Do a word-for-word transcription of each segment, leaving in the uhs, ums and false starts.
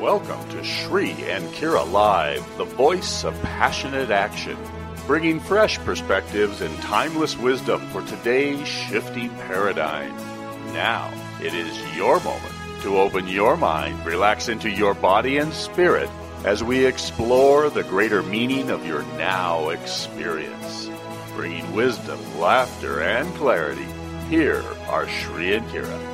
Welcome to Shri and Kira Live, the voice of passionate action, bringing fresh perspectives and timeless wisdom for today's shifting paradigm. Now, it is your moment to open your mind, relax into your body and spirit as we explore the greater meaning of your now experience. Bringing wisdom, laughter, and clarity, here are Shri and Kira.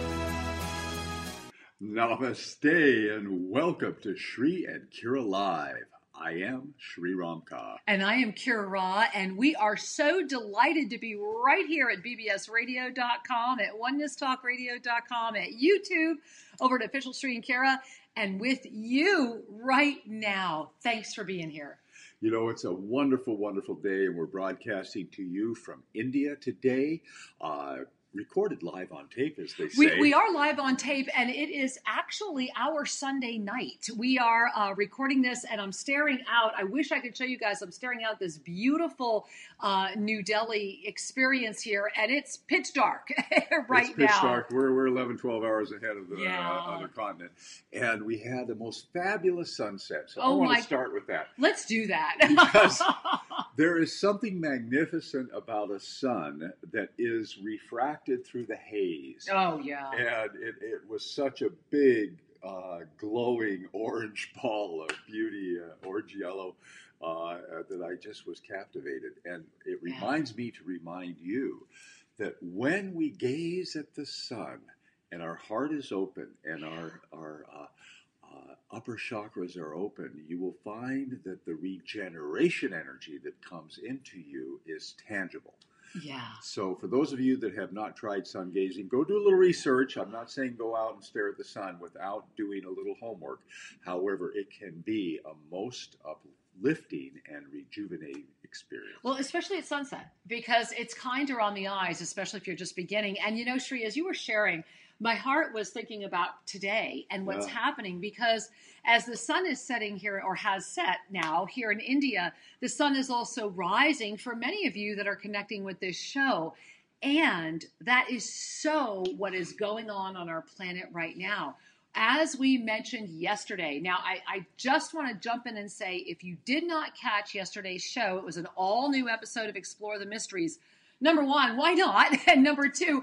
Namaste and welcome to Shri and Kira Live. I am Shri Ramka. And I am Kira Ra, and we are so delighted to be right here at B B S radio dot com, at oneness talk radio dot com, at YouTube, over at Official Shri and Kira, and with you right now. Thanks for being here. You know, it's a wonderful, wonderful day, and we're broadcasting to you from India today. Uh, recorded live on tape, as they say. We, we are live on tape, and it is actually our Sunday night. We are uh, recording this, and I'm staring out. I wish I could show you guys. I'm staring out this beautiful uh, New Delhi experience here, and it's pitch dark right it's pitch now. dark. We're, we're eleven, twelve hours ahead of the yeah. uh, other continent, and we had the most fabulous sunset. So oh I want my, to start with that. Let's do that. Because there is something magnificent about a sun that is refracted through the haze. Oh, yeah. And it, it was such a big, uh, glowing orange ball of beauty, uh, orange yellow, uh, that I just was captivated. And it Yeah. reminds me to remind you that when we gaze at the sun and our heart is open and our, our uh, uh, upper chakras are open, you will find that the regeneration energy that comes into you is tangible. Yeah. So for those of you that have not tried sun gazing, go do a little research. I'm not saying go out and stare at the sun without doing a little homework. However, it can be a most uplifting and rejuvenating experience. Well, especially at sunset, because it's kinder on the eyes, especially if you're just beginning. And you know, Shri, as you were sharing, my heart was thinking about today and what's Yeah. happening, because as the sun is setting here, or has set now here in India, the sun is also rising for many of you that are connecting with this show. And that is so what is going on on our planet right now. As we mentioned yesterday, now I, I just want to jump in and say, if you did not catch yesterday's show, it was an all new episode of Explore the Mysteries. Number one, why not? And number two,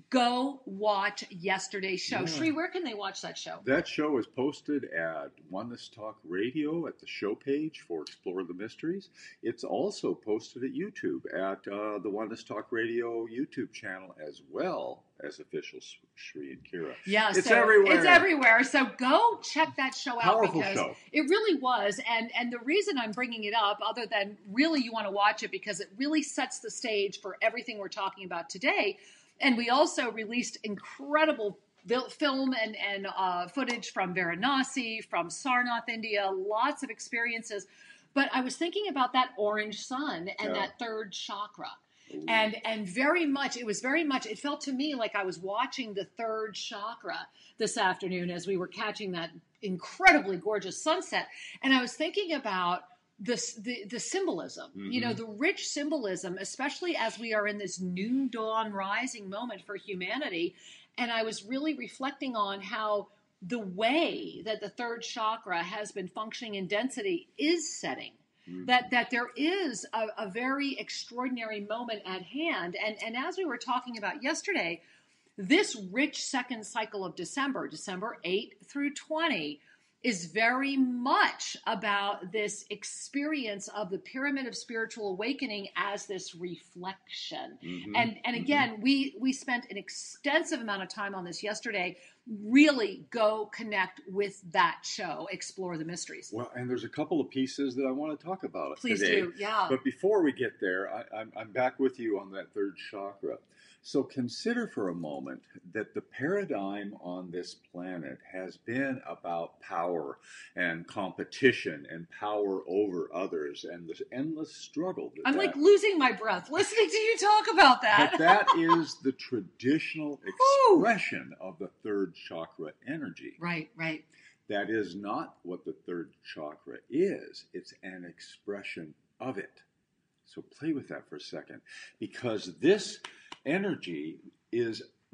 go watch yesterday's show. Yeah. Shri, where can they watch that show? That show is posted at Oneness Talk Radio at the show page for Explore the Mysteries. It's also posted at YouTube at uh, the Oneness Talk Radio YouTube channel, as well as Official Shri and Kira. Yeah, it's so everywhere. It's everywhere. So go check that show out. Powerful because show. It really was. And and the reason I'm bringing it up, other than really you want to watch it because it really sets the stage for everything we're talking about today. And we also released incredible film and, and uh, footage from Varanasi, from Sarnath, India, lots of experiences. But I was thinking about that orange sun and Yeah. that third chakra. Ooh. And and very much, it was very much, it felt to me like I was watching the third chakra this afternoon as we were catching that incredibly gorgeous sunset. And I was thinking about This, the, the symbolism, Mm-hmm. you know, the rich symbolism, especially as we are in this noon dawn rising moment for humanity. And I was really reflecting on how the way that the third chakra has been functioning in density is setting. Mm-hmm. That that there is a, a very extraordinary moment at hand. And, and as we were talking about yesterday, this rich second cycle of December, December eighth through twentieth, is very much about this experience of the pyramid of spiritual awakening as this reflection. Mm-hmm. And and again, mm-hmm. we we spent an extensive amount of time on this yesterday. Really go connect with that show, Explore the Mysteries. Well, and there's a couple of pieces that I want to talk about Please today. do, yeah. But before we get there, I, I'm, I'm back with you on that third chakra. So consider for a moment that the paradigm on this planet has been about power and competition and power over others and this endless struggle. That I'm that, like losing my breath listening to you talk about that. But that is the traditional expression of the third chakra energy. Right, right. That is not what the third chakra is. It's an expression of it. So play with that for a second, because this energy is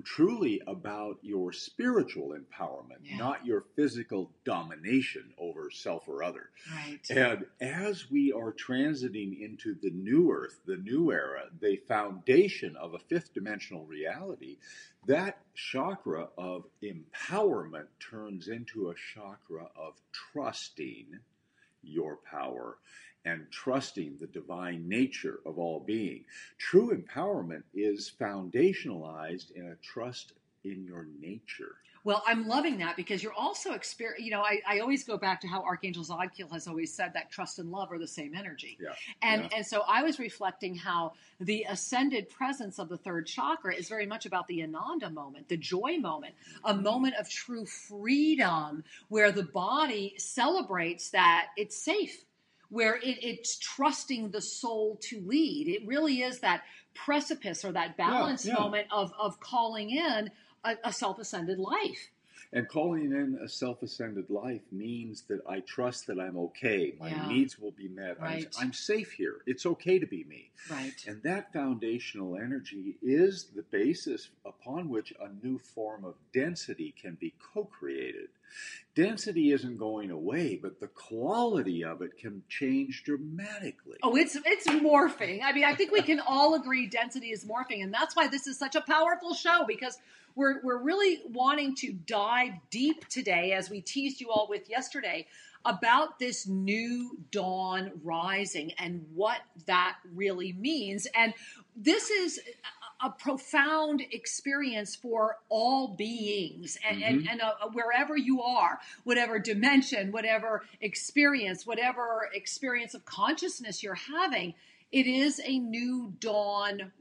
truly about your spiritual empowerment, Yeah. not your physical domination over self or other. Right. And as we are transiting into the new earth, the new era, the foundation of a fifth dimensional reality, that chakra of empowerment turns into a chakra of trusting your power and trusting the divine nature of all being. True empowerment is foundationalized in a trust in your nature. Well, I'm loving that because you're also exper- you know, I, I always go back to how Archangel Zadkiel has always said that trust and love are the same energy. Yeah. And yeah. and so I was reflecting how the ascended presence of the third chakra is very much about the Ananda moment, the joy moment, a moment of true freedom where the body celebrates that it's safe, where it, it's trusting the soul to lead. It really is that precipice or that balance Yeah, yeah. moment of, of calling in a, a self-ascended life. And calling in a self-ascended life means that I trust that I'm okay. My Yeah. needs will be met. Right. I'm, I'm safe here. It's okay to be me. Right. And that foundational energy is the basis upon which a new form of density can be co-created. Density isn't going away, but the quality of it can change dramatically. Oh, it's it's morphing. I mean, I think we can all agree density is morphing, and that's why this is such a powerful show, because we're we're really wanting to dive deep today, as we teased you all with yesterday, about this new dawn rising and what that really means. And this is a profound experience for all beings, and, Mm-hmm. and, and uh, wherever you are, whatever dimension, whatever experience, whatever experience of consciousness you're having, it is a new dawn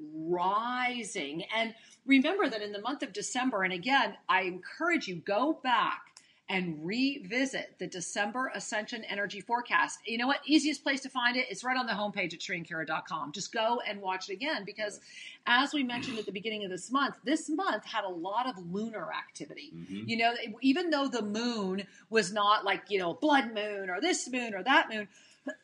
rising. And remember that in the month of December, and again, I encourage you, go back and revisit the December Ascension Energy Forecast. You know what? Easiest place to find it, it's right on the homepage at Sri and Kira dot com. Just go and watch it again, because as we mentioned at the beginning of this month, this month had a lot of lunar activity. Mm-hmm. You know, even though the moon was not like, you know, blood moon or this moon or that moon,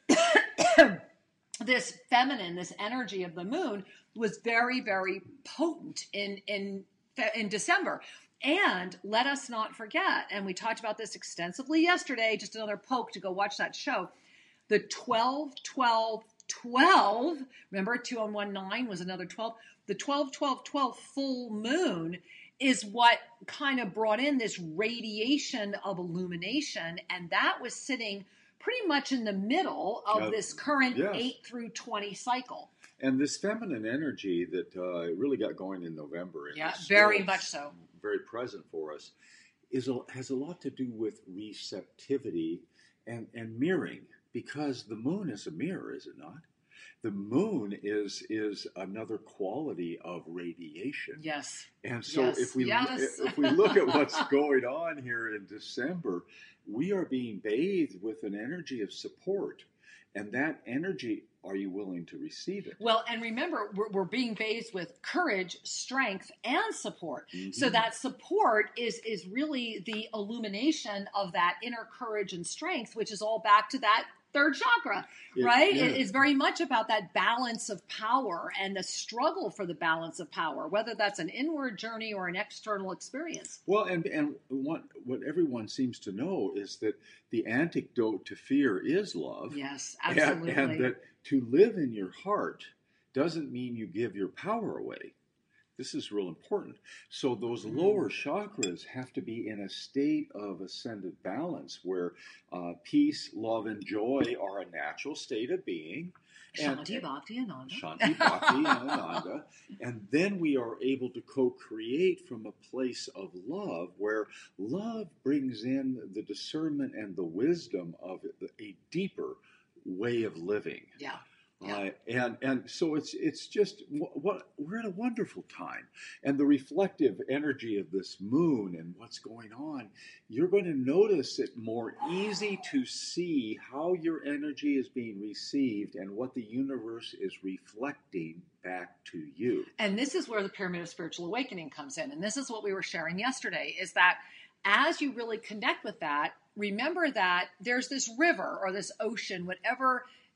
this feminine, this energy of the moon was very, very potent in, in, in December. And let us not forget, and we talked about this extensively yesterday, just another poke to go watch that show, the twelve twelve twelve, remember two on one nine was another twelve, the twelve twelve twelve full moon is what kind of brought in this radiation of illumination, and that was sitting pretty much in the middle of Uh, this current yes. eight through twenty cycle. And this feminine energy that uh, really got going in November, and Yeah, is very still much so. very present for us, is a, has a lot to do with receptivity and, and mirroring, because the moon is a mirror, is it not? The moon is is another quality of radiation. Yes. And so Yes, if we yes. if we look at what's going on here in December, we are being bathed with an energy of support. And that energy, are you willing to receive it? Well, and remember, we're, we're being bathed with courage, strength, and support. Mm-hmm. So that support is is really the illumination of that inner courage and strength, which is all back to that third chakra, It- right? yeah. It is very much about that balance of power and the struggle for the balance of power, whether that's an inward journey or an external experience. Well, and and what what everyone seems to know is that the antidote to fear is love. Yes, And, absolutely. and that to live in your heart doesn't mean you give your power away. This is real important. So those lower chakras have to be in a state of ascended balance where uh, peace, love, and joy are a natural state of being. And- Shanti, Bhakti, Ananda. Shanti, Bhakti, and Ananda. And then we are able to co-create from a place of love, where love brings in the discernment and the wisdom of a deeper way of living. Yeah. Uh, and and so it's it's just what, what we're in a wonderful time, and the reflective energy of this moon and what's going on, you're going to notice it more easy to see how your energy is being received and what the universe is reflecting back to you. And this is where the Pyramid of Spiritual Awakening comes in. And this is what we were sharing yesterday, is that as you really connect with that, remember that there's this river or this ocean, whatever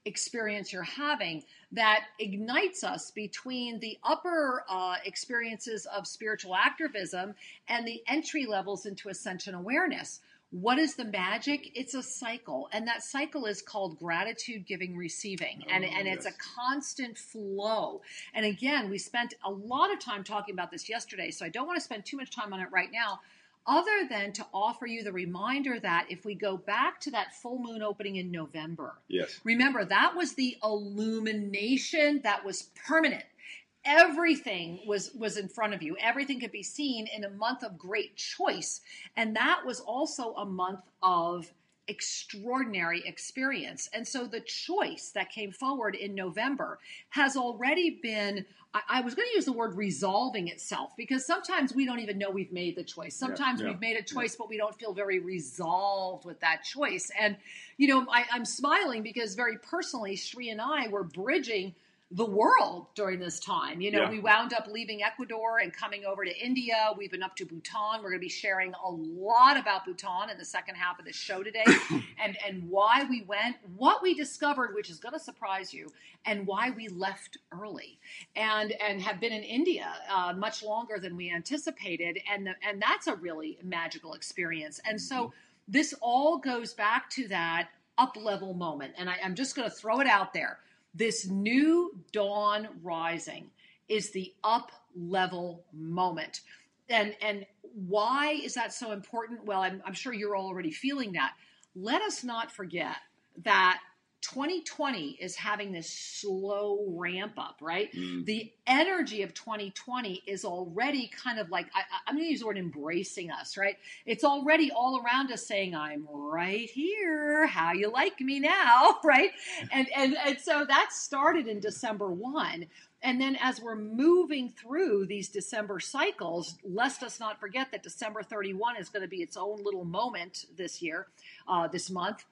experience you're having that ignites us between the upper uh, experiences of spiritual activism and the entry levels into ascension awareness. What is the magic? It's a cycle. And that cycle is called gratitude, giving, receiving. And, Oh, and it's yes. a constant flow. And again, we spent a lot of time talking about this yesterday, so I don't want to spend too much time on it right now, other than to offer you the reminder that if we go back to that full moon opening in November, Yes. remember that was the illumination that was permanent. Everything was was in front of you. Everything could be seen in a month of great choice. And that was also a month of extraordinary experience. And so the choice that came forward in November has already been, I, I was going to use the word resolving itself, because sometimes we don't even know we've made the choice. Sometimes Yeah, yeah, we've made a choice, yeah. but we don't feel very resolved with that choice. And, you know, I, I'm smiling because very personally, Sri and I were bridging the world during this time. You know, Yeah. we wound up leaving Ecuador and coming over to India. We've been up to Bhutan. We're going to be sharing a lot about Bhutan in the second half of the show today, and, and why we went, what we discovered, which is going to surprise you, and why we left early, and and have been in India uh, much longer than we anticipated. And, the, and that's a really magical experience. And so this all goes back to that up-level moment. And I, I'm just going to throw it out there. This new dawn rising is the up level moment. And, and why is that so important? Well, I'm, I'm sure you're already feeling that. Let us not forget that twenty twenty is having this slow ramp up, right? Mm. The energy of twenty twenty is already kind of like, I, I'm going to use the word embracing us, right? It's already all around us saying, I'm right here. How you like me now, right? And, and, and so that started in December first. And then as we're moving through these December cycles, lest us not forget that December thirty-first is going to be its own little moment this year, uh, this month.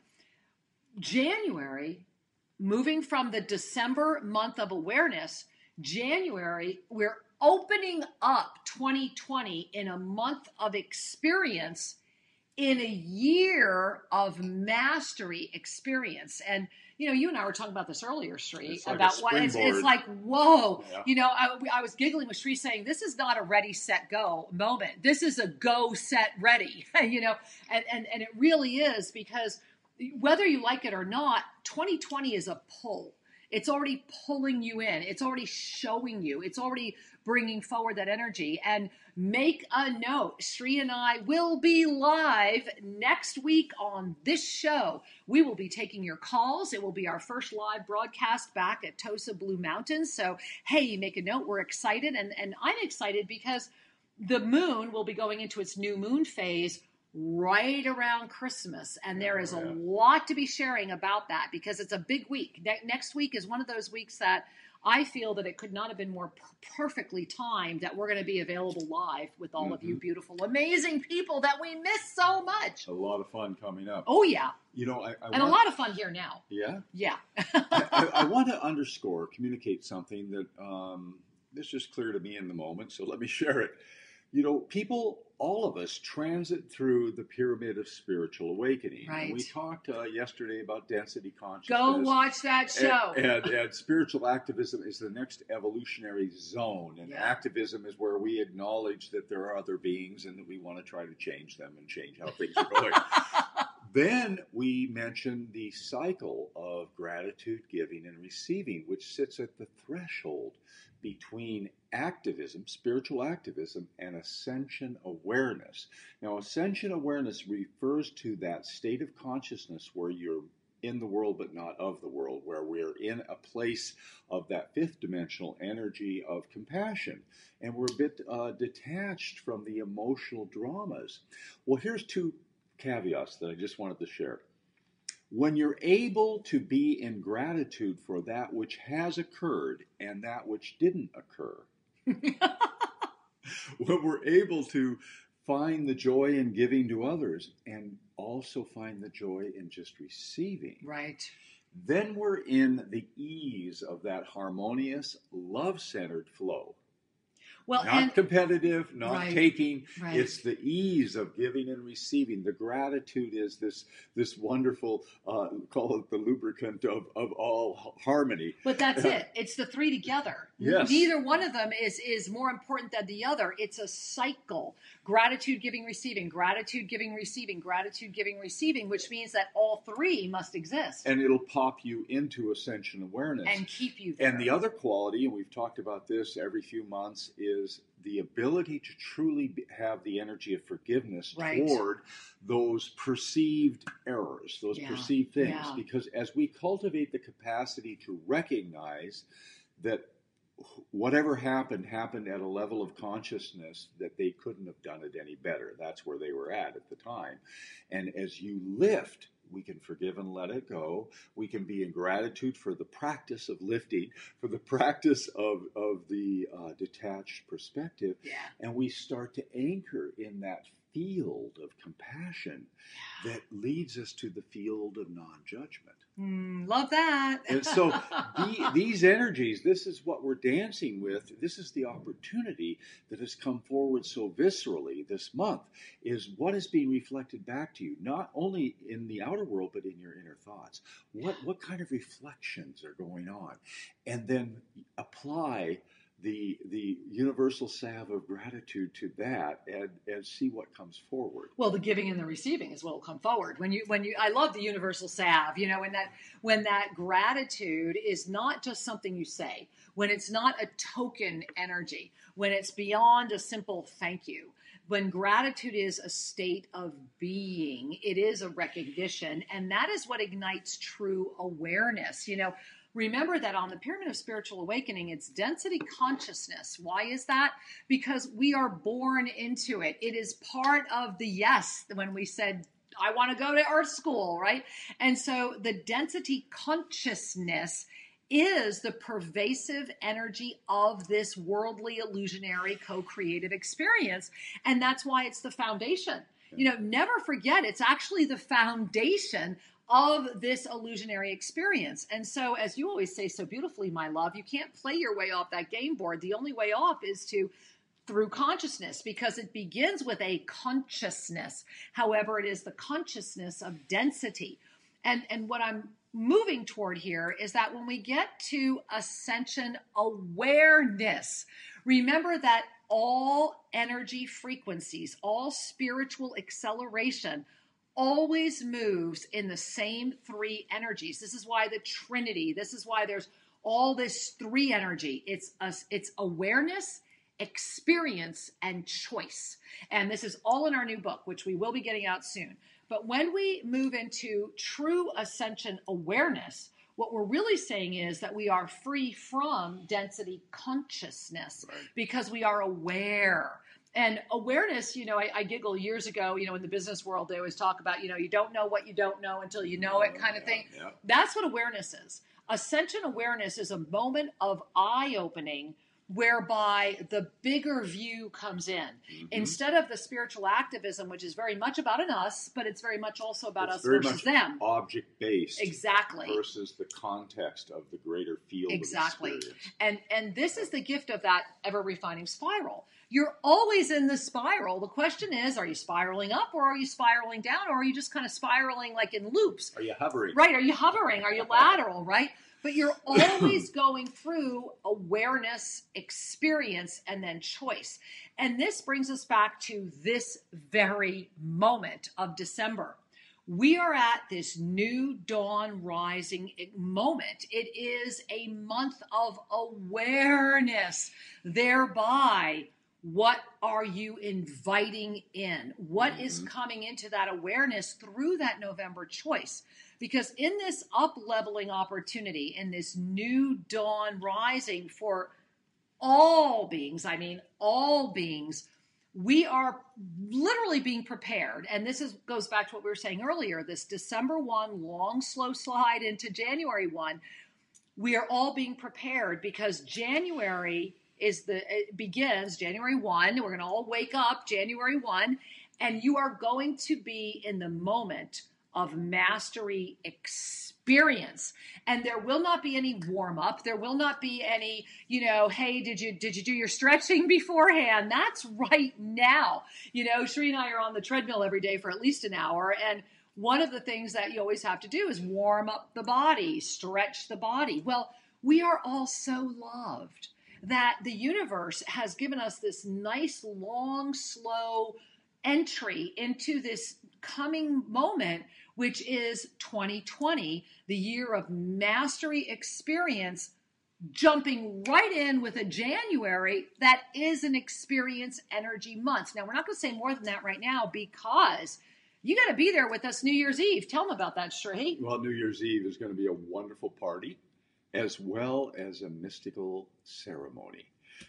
January, moving from the December month of awareness, January, we're opening up twenty twenty in a month of experience, in a year of mastery experience. And, you know, you and I were talking about this earlier, Sri, It's like a about what it's, it's springboard. like, whoa, Yeah. you know, I, I was giggling with Sri saying, this is not a ready, set, go moment. This is a go, set, ready, you know, and, and, and it really is, because whether you like it or not, twenty twenty is a pull. It's already pulling you in. It's already showing you. It's already bringing forward that energy. And make a note, Sri and I will be live next week on this show. We will be taking your calls. It will be our first live broadcast back at Tosa Blue Mountains. So, hey, make a note. We're excited. And, and I'm excited because the moon will be going into its new moon phase right around Christmas. And there is a Yeah. lot to be sharing about that, because it's a big week. Ne- next week is one of those weeks that I feel that it could not have been more per- perfectly timed, that we're going to be available live with all of you beautiful, amazing people that we miss so much. A lot of fun coming up. Oh, yeah. You know, I, I And a want, lot of fun here now. yeah. Yeah. I, I, I want to underscore, communicate something that um, is just clear to me in the moment. So let me share it. You know, people, all of us, transit through the pyramid of spiritual awakening. Right. And we talked uh, yesterday about density consciousness. Go watch that show. And, and, and spiritual activism is the next evolutionary zone. And Yeah. activism is where we acknowledge that there are other beings and that we want to try to change them and change how things are going. Then we mentioned the cycle of gratitude, giving, and receiving, which sits at the threshold between activism, spiritual activism, and ascension awareness. Now, ascension awareness refers to that state of consciousness where you're in the world but not of the world, where we're in a place of that fifth dimensional energy of compassion, and we're a bit uh, detached from the emotional dramas. Well, here's two caveats that I just wanted to share. When you're able to be in gratitude for that which has occurred and that which didn't occur, when we're able to find the joy in giving to others and also find the joy in just receiving, Right. then we're in the ease of that harmonious, love-centered flow. Well, not and, competitive, not right, taking. right. It's the ease of giving and receiving. The gratitude is this this wonderful, uh, call it the lubricant of, of all harmony. But that's it. It's the three together. Yes. Neither one of them is, is more important than the other. It's a cycle. Gratitude, giving, receiving. Gratitude, giving, receiving. Gratitude, giving, receiving, which means that all three must exist. And it'll pop you into ascension awareness. And keep you there. And the other quality, and we've talked about this every few months, is the ability to truly be, have the energy of forgiveness right. toward those perceived errors, those yeah. perceived things. Yeah. Because as we cultivate the capacity to recognize that whatever happened, happened at a level of consciousness that they couldn't have done it any better. That's where they were at at the time. And as you lift, we can forgive and let it go. We can be in gratitude for the practice of lifting, for the practice of, of the uh, detached perspective. Yeah. And we start to anchor in that field of compassion yeah. that leads us to the field of non-judgment. Mm, love that. And so the, these energies, this is what we're dancing with. This is the opportunity that has come forward so viscerally this month, is what is being reflected back to you, not only in the outer world, but in your inner thoughts. What, what kind of reflections are going on? And then apply the the universal salve of gratitude to that, and, and see what comes forward. Well, the giving and the receiving is what will come forward. When you when you I love the universal salve, you know, when that when that gratitude is not just something you say, when it's not a token energy, when it's beyond a simple thank you. When gratitude is a state of being, it is a recognition, and that is what ignites true awareness. You know, remember that on the Pyramid of Spiritual Awakening, it's density consciousness. Why is that? Because we are born into it. It is part of the yes when we said, I want to go to Earth School, right? And so the density consciousness is the pervasive energy of this worldly, illusionary, co-creative experience. And that's why it's the foundation. You know, never forget, it's actually the foundation of this illusionary experience. And so, as you always say so beautifully, my love, you can't play your way off that game board. The only way off is to through consciousness, because it begins with a consciousness. However, it is the consciousness of density. And, and what I'm moving toward here is that when we get to ascension awareness, remember that all energy frequencies, all spiritual acceleration always moves in the same three energies. This is why the Trinity, this is why there's all this three energy. It's a, it's awareness, experience, and choice. And this is all in our new book, which we will be getting out soon. But when we move into true ascension awareness, what we're really saying is that we are free from density consciousness, right, because we are aware. And awareness, you know, I, I giggle years ago, you know, in the business world, they always talk about, you know, you don't know what you don't know until you know it kind of thing. Yeah, yeah. That's what awareness is. Ascension awareness is a moment of eye-opening whereby the bigger view comes in. Mm-hmm. Instead of the spiritual activism, which is very much about an us, but it's very much also about it's us very versus much them. Object-based. Exactly. Versus the context of the greater field exactly. of experience. And and this is the gift of that ever-refining spiral. You're always in the spiral. The question is, are you spiraling up or are you spiraling down, or are you just kind of spiraling like in loops? Are you hovering? Right. Are you hovering? Are you lateral, right? But you're always going through awareness, experience, and then choice. And this brings us back to this very moment of December. We are at this new dawn rising moment. It is a month of awareness. Thereby, what are you inviting in? What mm-hmm. is coming into that awareness through that November choice? Because in this up-leveling opportunity, in this new dawn rising for all beings, I mean all beings, we are literally being prepared. And this is goes back to what we were saying earlier, this December first long, slow slide into January first. We are all being prepared because January is the it begins January first. We're going to all wake up January first, and you are going to be in the moment of mastery experience. And there will not be any warm up. There will not be any, you know, hey, did you did you do your stretching beforehand? That's right now. You know, Sri and I are on the treadmill every day for at least an hour. And one of the things that you always have to do is warm up the body, stretch the body. Well, we are all so loved that the universe has given us this nice, long, slow entry into this coming moment, which is twenty twenty, the year of mastery experience, jumping right in with a January that is an experience energy month. Now, we're not going to say more than that right now because you got to be there with us New Year's Eve. Tell them about that, Sri. Well, New Year's Eve is going to be a wonderful party as well as a mystical ceremony.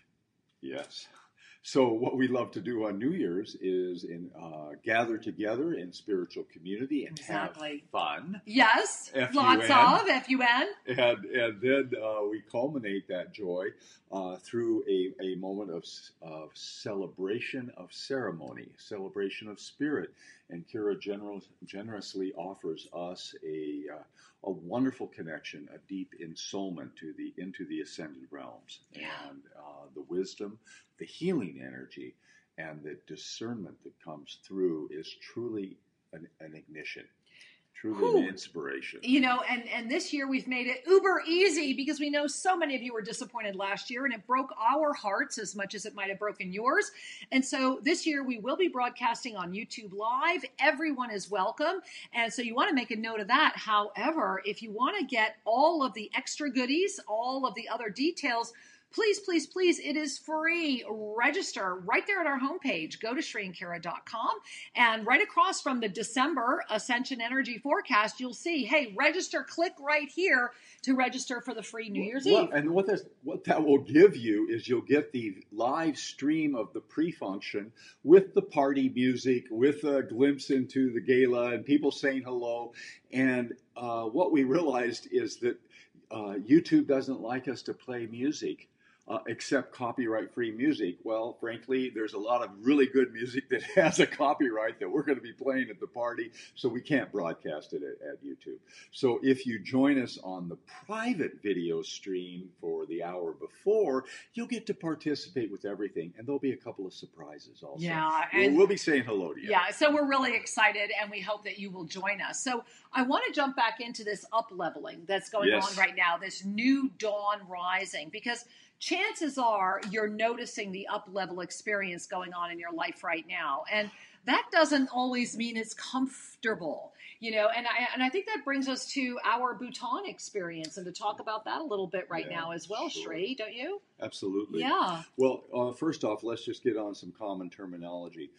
Yes. So what we love to do on New Year's is in uh, gather together in spiritual community and Exactly. have fun. Yes, F U N. lots of F U N. And, and then uh, we culminate that joy uh, through a, a moment of, of celebration of ceremony, celebration of spirit. And Kira general, generously offers us a, uh, a wonderful connection, a deep ensoulment to the into the ascended realms. Yeah. And uh, the wisdom, the healing energy, and the discernment that comes through is truly an, an ignition. Truly Whew. an inspiration. You know, and, and this year we've made it uber easy because we know so many of you were disappointed last year and it broke our hearts as much as it might have broken yours. And so this year we will be broadcasting on YouTube Live. Everyone is welcome. And so you want to make a note of that. However, if you want to get all of the extra goodies, all of the other details, please, please, please, it is free. Register right there at our homepage. Go to Sri and Kira dot com, and right across from the December Ascension Energy Forecast, you'll see, hey, register, click right here to register for the free New Year's well, Eve. And what, this, what that will give you is you'll get the live stream of the pre-function with the party music, with a glimpse into the gala and people saying hello. And uh, what we realized is that uh, YouTube doesn't like us to play music. Uh, except copyright-free music. Well, frankly, there's a lot of really good music that has a copyright that we're going to be playing at the party, so we can't broadcast it at, at YouTube. So if you join us on the private video stream for the hour before, you'll get to participate with everything, and there'll be a couple of surprises also. Yeah, we'll, and- we'll be saying hello to you. Yeah, so we're really excited, and we hope that you will join us. So I want to jump back into this up-leveling that's going Yes. on right now, this new dawn rising, because chances are you're noticing the up-level experience going on in your life right now. And that doesn't always mean it's comfortable, you know, and I, and I think that brings us to our Bhutan experience and to talk about that a little bit right Yeah, now as well, sure. Sri, don't you? Absolutely. Yeah. Well, uh, first off, let's just get on some common terminology.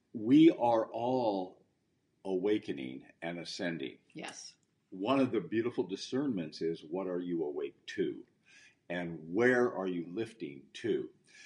We are all awakening and ascending. Yes. One of the beautiful discernments is what are you awake to? And where are you lifting to?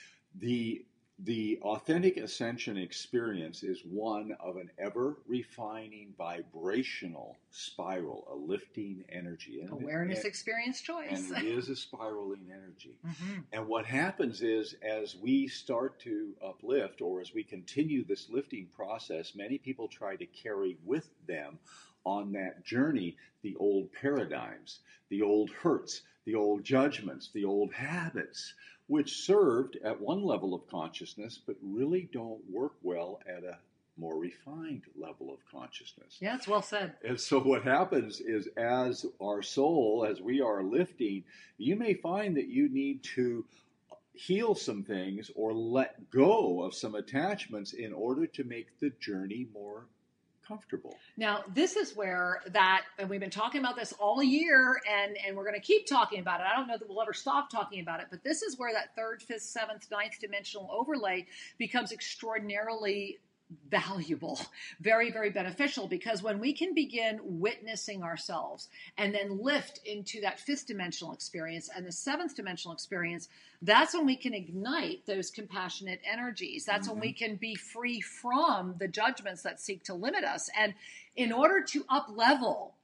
The, the authentic ascension experience is one of an ever-refining vibrational spiral, a lifting energy. And, Awareness, and, experience, choice. and it is a spiraling energy. Mm-hmm. And what happens is as we start to uplift, or as we continue this lifting process, many people try to carry with them on that journey the old paradigms, the old hurts, the old judgments, the old habits, which served at one level of consciousness, but really don't work well at a more refined level of consciousness. Yeah, it's well said. And so what happens is as our soul, as we are lifting, you may find that you need to heal some things or let go of some attachments in order to make the journey more comfortable. Now, this is where that, and we've been talking about this all year, and, and we're going to keep talking about it. I don't know that we'll ever stop talking about it, but this is where that third, fifth, seventh, ninth dimensional overlay becomes extraordinarily valuable, very, very beneficial, because when we can begin witnessing ourselves and then lift into that fifth dimensional experience and the seventh dimensional experience, that's when we can ignite those compassionate energies. That's mm-hmm. when we can be free from the judgments that seek to limit us. And in order to up level,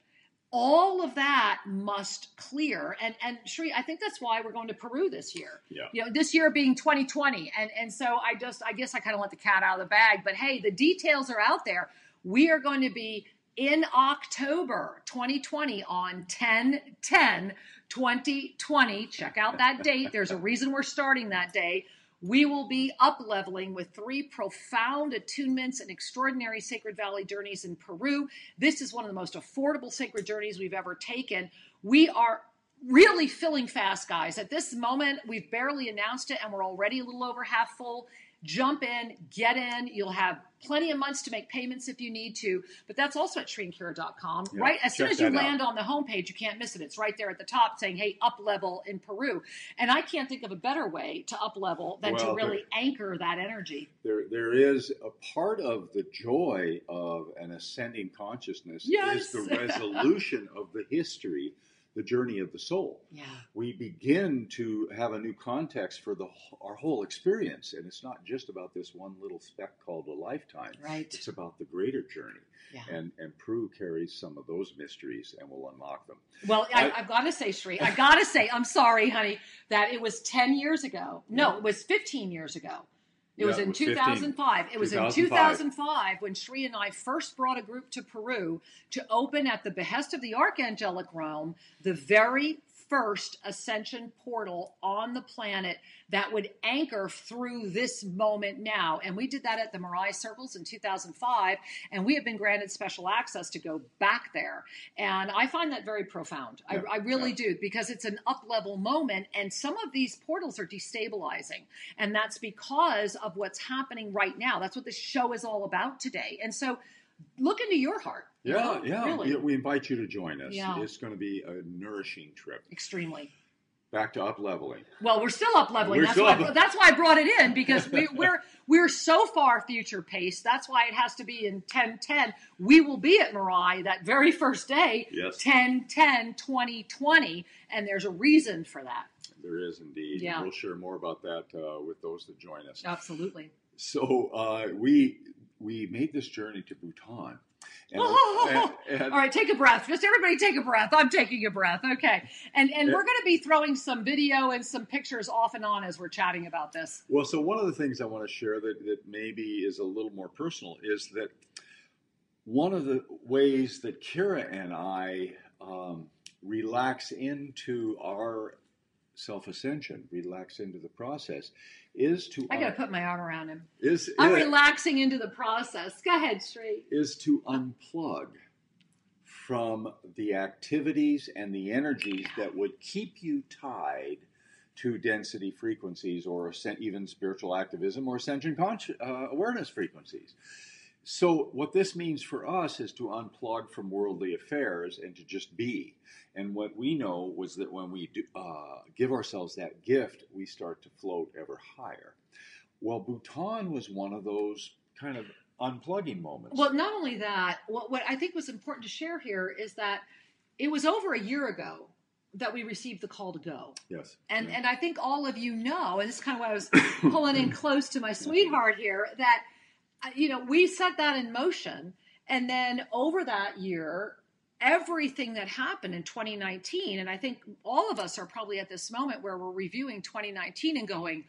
all of that must clear. And, and Sri, I think that's why we're going to Peru this year. Yeah. You know, this year being twenty twenty. And, and so I just, I guess I kind of let the cat out of the bag, but hey, the details are out there. We are going to be in October twenty twenty on ten ten twenty twenty. Check out that date. There's a reason we're starting that day. We will be up-leveling with three profound attunements and extraordinary Sacred Valley journeys in Peru. This is one of the most affordable sacred journeys we've ever taken. We are really filling fast, guys. At this moment, we've barely announced it, and we're already a little over half full. Jump in, get in. You'll have plenty of months to make payments if you need to, but that's also at Sri and Kira dot com. Yeah, right? As soon as you that land out. on the homepage, you can't miss it. It's right there at the top saying, hey, up level in Peru. And I can't think of a better way to up level than Well, to really there- anchor that energy. There, there is a part of the joy of an ascending consciousness Yes. is the resolution of the history, the journey of the soul. Yeah. We begin to have a new context for the our whole experience, and it's not just about this one little speck called a lifetime. Right. It's about the greater journey. Yeah. And and Peru carries some of those mysteries, and will unlock them. Well, I, I- I've got to say, Sri, I got to say, I'm sorry, honey, that it was ten years ago. No, Yeah. it was fifteen years ago. It Yeah, was it in was two thousand five. It was in two two thousand five. thousand five when Sri and I first brought a group to Peru to open at the behest of the Archangelic Realm the very first ascension portal on the planet that would anchor through this moment now. And we did that at the Morai Circles in two thousand five, and we have been granted special access to go back there. And I find that very profound. Yeah, I, I really yeah. do, because it's an up-level moment, and some of these portals are destabilizing. And that's because of what's happening right now. That's what this show is all about today. And so look into your heart. you Yeah, know, yeah. Really. Yeah, we invite you to join us. Yeah. It's going to be a nourishing trip. Extremely. Back to up leveling. Well, we're still up leveling. We're That's still why. up- That's why I brought it in, because we, we're we're so far future paced. That's why it has to be in ten ten. We will be at Morai that very first day, Yes. ten ten twenty twenty, and there's a reason for that. There is indeed. Yeah. And we'll share more about that uh, with those that join us. Absolutely. So uh, we we made this journey to Bhutan. And, Oh, and- and- all right, take a breath. Just everybody take a breath. I'm taking a breath. Okay. And and Yeah. we're going to be throwing some video and some pictures off and on as we're chatting about this. Well, so one of the things I want to share that, that maybe is a little more personal is that one of the ways that Kira and I um, relax into our self-ascension, relax into the process, is to I got to put my arm around him. is I'm is- relaxing into the process. Go ahead, Sri. is to unplug from the activities and the energies that would keep you tied to density frequencies or ascent, even spiritual activism or ascension consci- uh, awareness frequencies. So what this means for us is to unplug from worldly affairs and to just be. And what we know was that when we do, uh, give ourselves that gift, we start to float ever higher. Well, Bhutan was one of those kind of unplugging moments. Well, not only that, what, what I think was important to share here is that it was over a year ago that we received the call to go. Yes. And Yeah. and I think all of you know, and this is kind of why I was pulling in close to my sweetheart here, that, uh, you know, we set that in motion. And then over that year, everything that happened in twenty nineteen, and I think all of us are probably at this moment where we're reviewing twenty nineteen and going,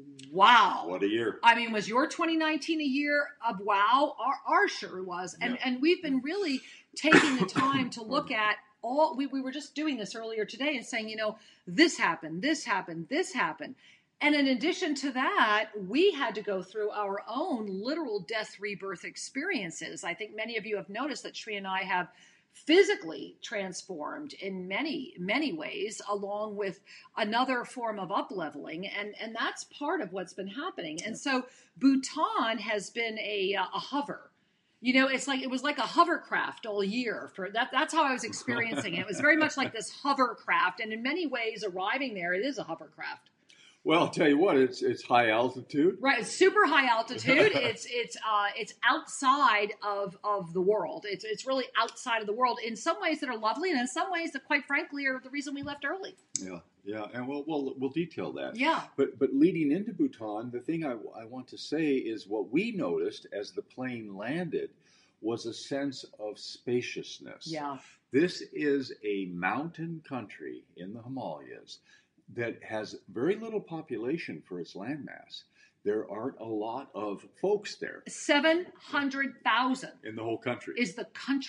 wow. What a year. I mean, was your twenty nineteen a year of wow? Our, our sure was. And Yeah. and we've been really taking the time to look at all, we, we were just doing this earlier today and saying, you know, this happened, this happened, this happened. And in addition to that, we had to go through our own literal death rebirth experiences. I think many of you have noticed that Sri and I have physically transformed in many, many ways, along with another form of up-leveling. And, and that's part of what's been happening. And so Bhutan has been a, a hover. You know, it's like, it was like a hovercraft all year. For that, that's how I was experiencing it. It was very much like this hovercraft. And in many ways, arriving there, it is a hovercraft. Well, I'll tell you what, it's it's high altitude. Right, it's super high altitude. It's it's uh, it's outside of, of the world. It's it's really outside of the world in some ways that are lovely, and in some ways that, quite frankly, are the reason we left early. Yeah, yeah, and we'll we'll we'll detail that. Yeah. But but leading into Bhutan, the thing I I want to say is what we noticed as the plane landed was a sense of spaciousness. Yeah. This is a mountain country in the Himalayas that has very little population for its landmass. There aren't a lot of folks there seven hundred thousand in the whole country. is the country.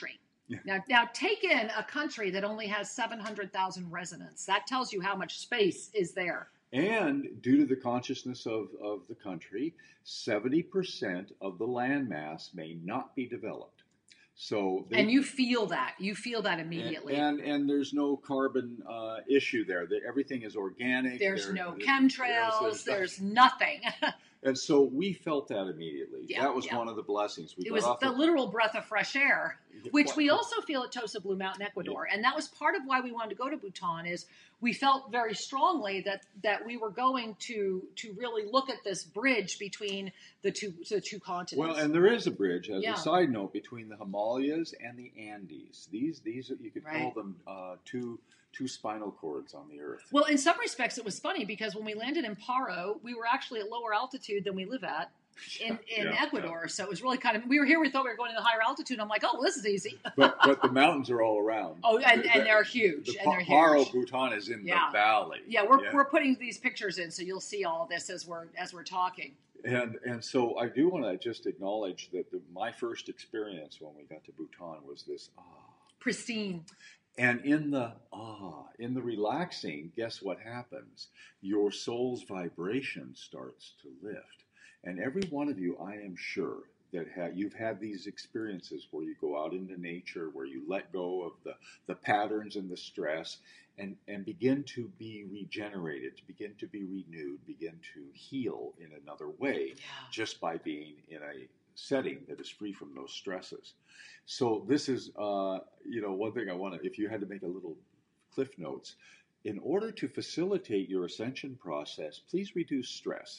Now, now take in a country that only has seven hundred thousand residents. That tells you how much space is there. And due to the consciousness of, of the country, seventy percent of the landmass may not be developed. So they, and you feel that. You feel that immediately. And and, and there's no carbon uh, issue there. That everything is organic. There's there, no there, chemtrails. There's, there's nothing. And so we felt that immediately. Yeah, that was yeah. one of the blessings. We it got was off the of, literal breath of fresh air, which we also feel at Tosa Blue Mountain, Ecuador. And that was part of why we wanted to go to Bhutan, is we felt very strongly that, that we were going to to really look at this bridge between the two the two continents. Well, and there is a bridge, as Yeah. a side note, between the Himalayas and the Andes. These, these you could Right. call them uh, two two spinal cords on the Earth. Well, in some respects, it was funny because when we landed in Paro, we were actually at lower altitude than we live at in, in Yeah, Ecuador. yeah. So it was really kind of, we were here, we thought we were going to the higher altitude. I'm like, oh, well, this is easy. But but the mountains are all around. Oh, and, The- and they're huge. The and they're Paro, huge. Bhutan is in Yeah. the valley. Yeah, we're, we're putting these pictures in, so you'll see all this as we're as we're talking. And and so I do want to just acknowledge that the, my first experience when we got to Bhutan was this ah. Pristine. And in the ah, in the relaxing, guess what happens? Your soul's vibration starts to lift. And every one of you, I am sure, that ha- you've had these experiences where you go out into nature, where you let go of the, the patterns and the stress, and, and begin to be regenerated, to begin to be renewed, begin to heal in another way, Yeah. just by being in a setting that is free from those stresses. So this is, uh, you know, one thing I want to, if you had to make a little cliff notes, in order to facilitate your ascension process, please reduce stress.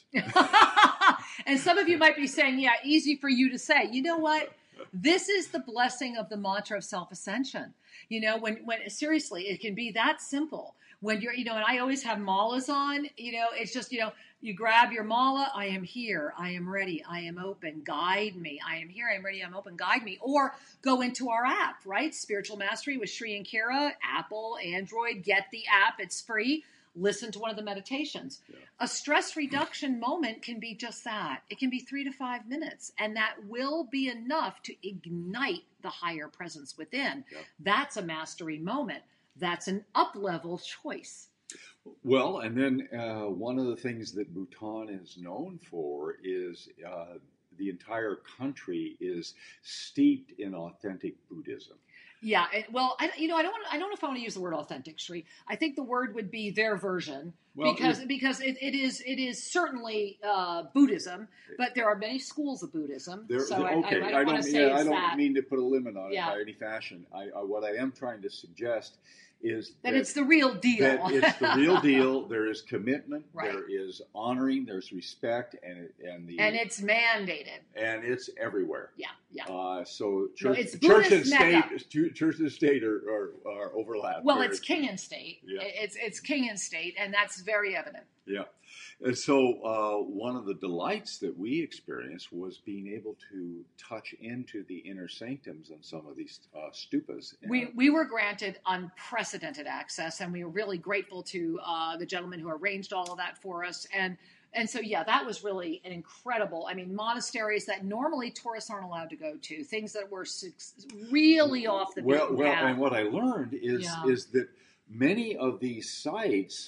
And some of you might be saying, yeah, easy for you to say. You know what? This is the blessing of the mantra of self-ascension. You know, when, when seriously, it can be that simple. When you're, you know, and I always have malas on, you know, it's just, you know, you grab your mala, I am here, I am ready, I am open, guide me, I am here, I am ready, I'm open, guide me. Or go into our app, right? Spiritual Mastery with Shri and Kira, Apple, Android, get the app, it's free. Listen to one of the meditations. Yeah. A stress reduction moment can be just that. It can be three to five minutes, and that will be enough to ignite the higher presence within. Yeah. That's a mastery moment. That's an up-level choice. Well, and then uh, one of the things that Bhutan is known for is uh, the entire country is steeped in authentic Buddhism. Yeah, it, well, I, you know, I don't want. I don't know if I want to use the word authentic, Shri. I think the word would be their version, well, because it, because it, it is it is certainly uh, Buddhism, but there are many schools of Buddhism. There, so okay, I, I, I don't, I want don't, to say yeah, it's I don't that. mean to put a limit on Yeah. it by any fashion. I, I, what I am trying to suggest is that, that it's the real deal. That it's the real deal. There is commitment. Right. There is honoring. There's respect, and it, and the and it's mandated. and it's everywhere. Yeah, yeah. Uh, so church, No, it's church and Buddhist Mecca. state, church and state are, are, are overlapped. Well, There it's is- king and state. Yeah. It's it's king and state, and that's very evident. Yeah. And so uh, one of the delights that we experienced was being able to touch into the inner sanctums in some of these uh, stupas. We we were granted unprecedented access, and we were really grateful to uh, the gentleman who arranged all of that for us. And and so yeah, that was really an incredible. I mean, monasteries that normally tourists aren't allowed to go to, things that were su- really off the well, beaten well, path. and what I learned is Yeah. is that many of these sites,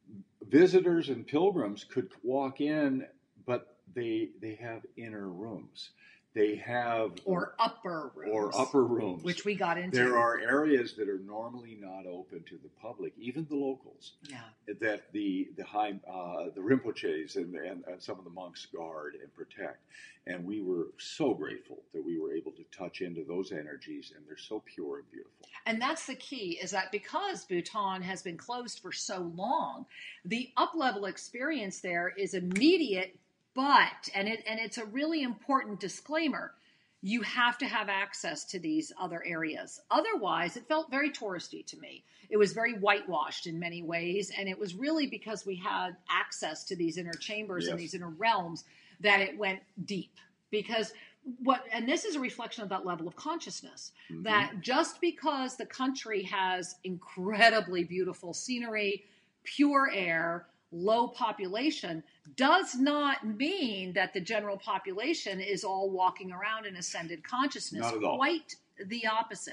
visitors and pilgrims could walk in, but they they have inner rooms. They have or upper rooms, or upper rooms, which we got into. There are areas that are normally not open to the public, even the locals. Yeah. That the the high uh, the Rinpoches and, and and some of the monks guard and protect, and we were so grateful that we were able to touch into those energies, and they're so pure and beautiful. And that's the key, is that because Bhutan has been closed for so long, the up-level experience there is immediate. But, and it and it's a really important disclaimer, you have to have access to these other areas. Otherwise, it felt very touristy to me. It was very whitewashed in many ways, and it was really because we had access to these inner chambers Yes. and these inner realms that it went deep. Because what, and this is a reflection of that level of consciousness, Mm-hmm. that just because the country has incredibly beautiful scenery, pure air, low population, does not mean that the general population is all walking around in ascended consciousness. Not at all. Quite the opposite.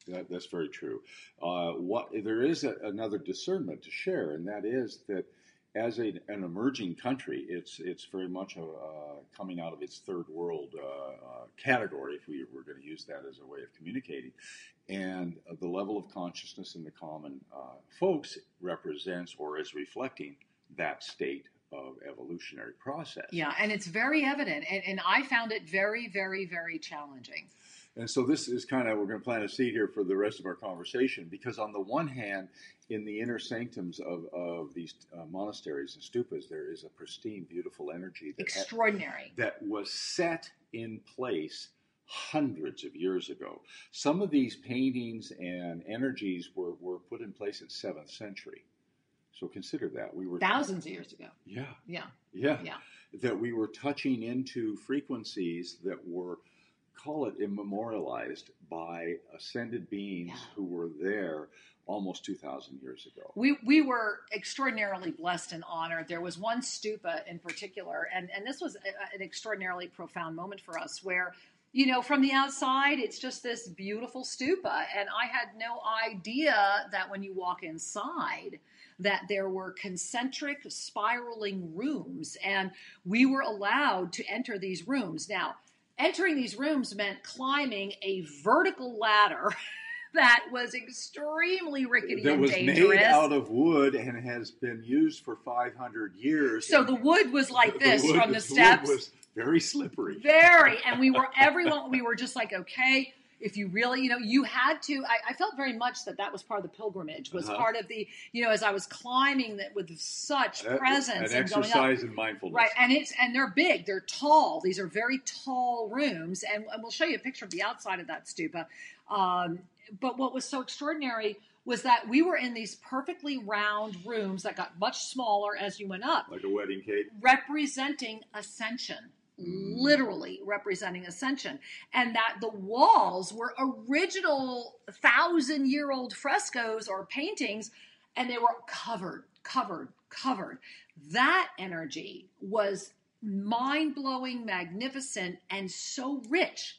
That, that's very true. Uh, what there is a, another discernment to share, and that is that as a, an emerging country, it's it's very much a, uh, coming out of its third world uh, uh, category, if we were going to use that as a way of communicating. And uh, the level of consciousness in the common uh, folks represents or is reflecting that state of evolutionary process. Yeah, and it's very evident, and, and I found it very, very, very challenging. And so this is kind of, we're going to plant a seed here for the rest of our conversation, because on the one hand, in the inner sanctums of, of these uh, monasteries and stupas, there is a pristine, beautiful energy that extraordinary had, that was set in place hundreds of years ago. Some of these paintings and energies were, were put in place in seventh century. So consider that. We were thousands of years ago. Yeah. Yeah. Yeah. Yeah. That we were touching into frequencies that were, call it, immemorialized by ascended beings yeah. who were there almost two thousand years ago. We we were extraordinarily blessed and honored. There was one stupa in particular, and, and this was a, an extraordinarily profound moment for us where, you know, from the outside, it's just this beautiful stupa, and I had no idea that when you walk inside, that there were concentric spiraling rooms, and we were allowed to enter these rooms. Now, entering these rooms meant climbing a vertical ladder that was extremely rickety that and was dangerous. Made out of wood and has been used for five hundred years. So the wood was like the, this the wood, from the, the steps. Wood was very slippery. Very. And we were, everyone, we were just like, okay, if you really, you know, you had to, I, I felt very much that that was part of the pilgrimage, was uh-huh. part of the, you know, as I was climbing that with such uh, presence an and exercise going up. in mindfulness. Right. And it's, and they're big, they're tall. These are very tall rooms. And, and we'll show you a picture of the outside of that stupa. Um, but what was so extraordinary was that we were in these perfectly round rooms that got much smaller as you went up. Like a wedding cake. Representing ascension. Literally representing ascension, and that the walls were original thousand year old frescoes or paintings, and they were covered, covered, covered. That energy was mind-blowing, magnificent, and so rich,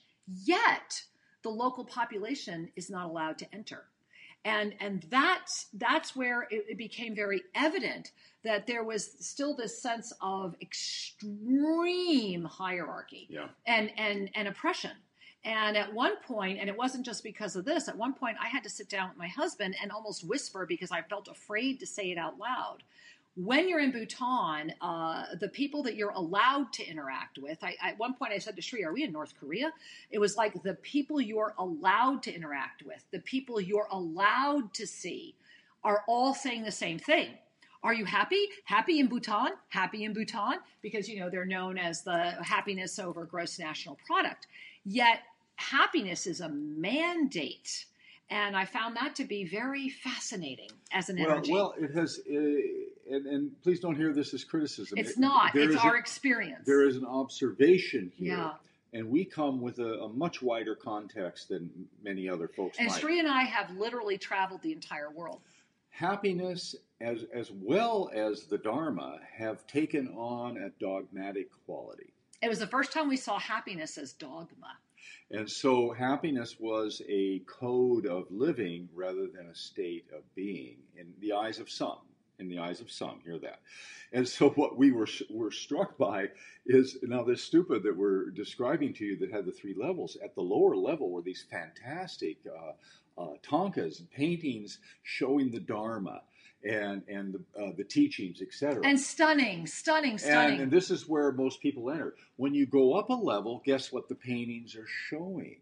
yet the local population is not allowed to enter. And and that's that's where it, it became very evident that there was still this sense of extreme hierarchy yeah. and, and, and oppression. And at one point, and it wasn't just because of this, at one point I had to sit down with my husband and almost whisper because I felt afraid to say it out loud. When you're in Bhutan, uh, the people that you're allowed to interact with, I, at one point I said to Shri, are we in North Korea? It was like the people you're allowed to interact with, the people you're allowed to see are all saying the same thing. Are you happy? Happy in Bhutan? Happy in Bhutan? Because, you know, they're known as the happiness over gross national product. Yet happiness is a mandate. And I found that to be very fascinating as an well, energy. Well, it has, uh, and, and please don't hear this as criticism. It's it, not. It's our a, experience. There is an observation here. Yeah. And we come with a, a much wider context than many other folks and might. And Sri and I have literally traveled the entire world. Happiness, as, as well as the Dharma, have taken on a dogmatic quality. It was the first time we saw happiness as dogma. And so happiness was a code of living rather than a state of being in the eyes of some. In the eyes of some, hear that. And so what we were were struck by is, now this stupa that we're describing to you that had the three levels, at the lower level were these fantastic uh, uh, tankas and paintings showing the Dharma and and the, uh, the teachings, et cetera. And stunning, stunning, stunning. And, and this is where most people enter. When you go up a level, guess what the paintings are showing?